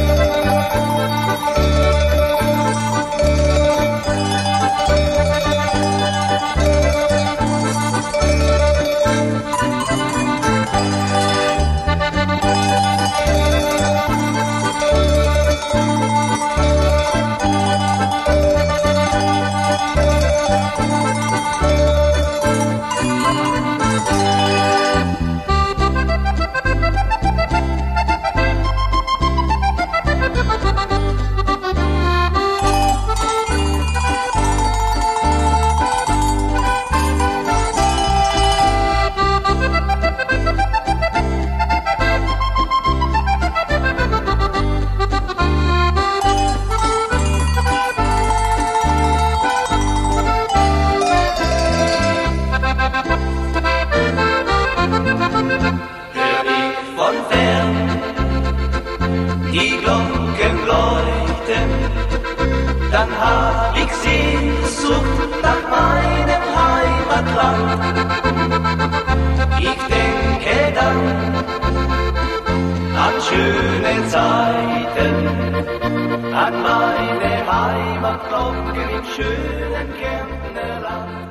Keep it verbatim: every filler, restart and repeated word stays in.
Die Glocken läuten, dann hab ich Sehnsucht nach meinem Heimatland. Ich denke dann an schöne Zeiten, an meine Heimatglocken im schönen Kärntnerland.